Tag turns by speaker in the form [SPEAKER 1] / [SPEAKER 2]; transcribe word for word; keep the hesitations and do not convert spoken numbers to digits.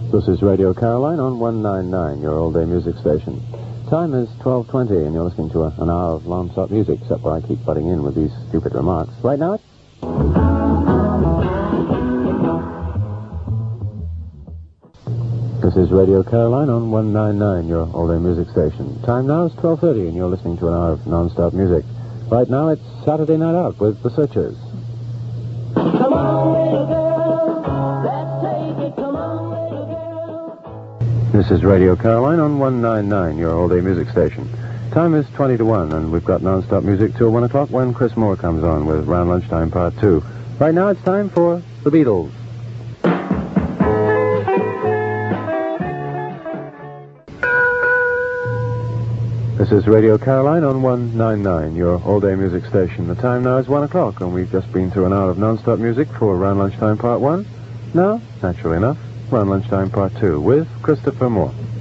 [SPEAKER 1] This is Radio Caroline on one ninety-nine, your all-day music station. Time is twelve twenty, and you're listening to a, an hour of non-stop music, except where I keep butting in with these stupid remarks. Right now, it's... This is Radio Caroline on one ninety-nine, your all-day music station. Time now is twelve thirty, and you're listening to an hour of non-stop music. Right now, it's Saturday Night Out with The Searchers. Come on, little girl, let's take it, come on, little girl. This is Radio Caroline on one ninety-nine, your all-day music station. Time is twenty to one, and we've got non-stop music till one o'clock when Chris Moore comes on with Round Lunchtime Part two. Right now, it's time for The Beatles. This is Radio Caroline on one ninety-nine, your all-day music station. The time now is one o'clock, and we've just been through an hour of non-stop music for Round Lunchtime Part one. Now, naturally enough, Round Lunchtime Part two with Christopher Moore.